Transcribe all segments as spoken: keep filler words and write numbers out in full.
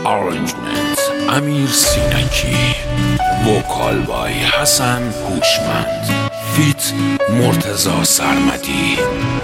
آرنجمنت امیر سینکی، وکال بای حسن هوشمند، فیت مرتضی سرمدی.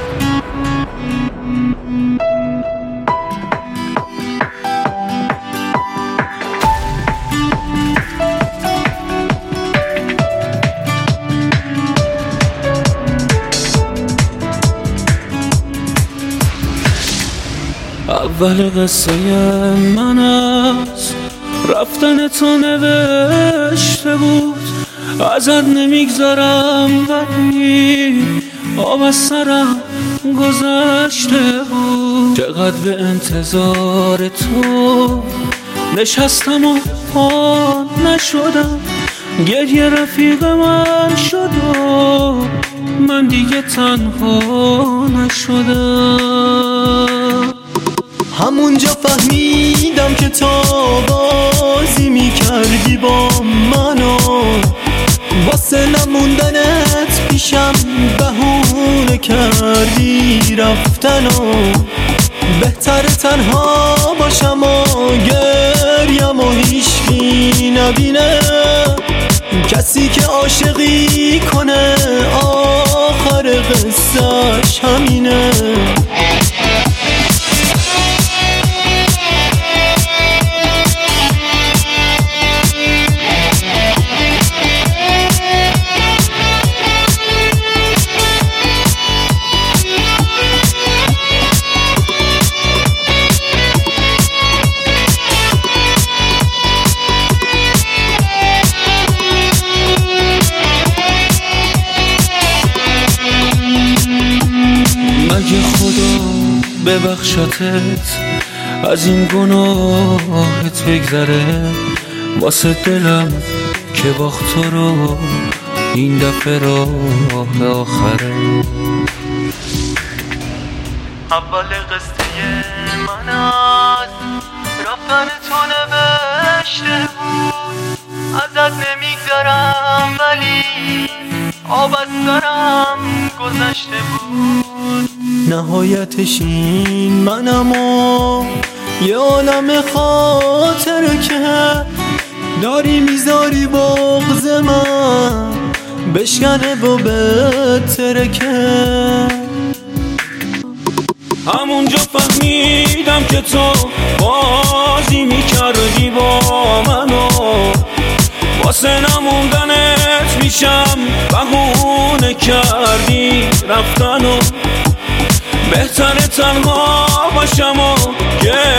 اول قصه من از رفتن تو نوشته بود، ازت نمیگذرم ولی آب از سرم گذشته بود. چقدر به انتظار تو نشستم و پا نشدم، گریه رفیق من شد و من دیگه تنها نشدم. همونجا فهمیدم که تو بازی میکردی با منو، واسه نموندنت پیشم بهونه کردی رفتنو. بهتره تنها باشم و گریم و هیچکی نبینه، کسی که عاشقی کنه آخر قصهش همینه. اگه خدا ببخشتت از این گناهت بگذره، واسه دلم که باخت تو رو این دفعه راه آخره. اول قصه من از رفتن تو نوشته بود، ازت نمیگذرم ولی آب از سرم گذشته بود. نهایتش این منم و یه عالم خاطره که داری میذاری بغض من بشکنه و بهتره که. همونجا فهمیدم که تو بازی میکردی با منو، واسه نموندنت میشم بهونه کردی رفتنو. بهتره تنها باشم و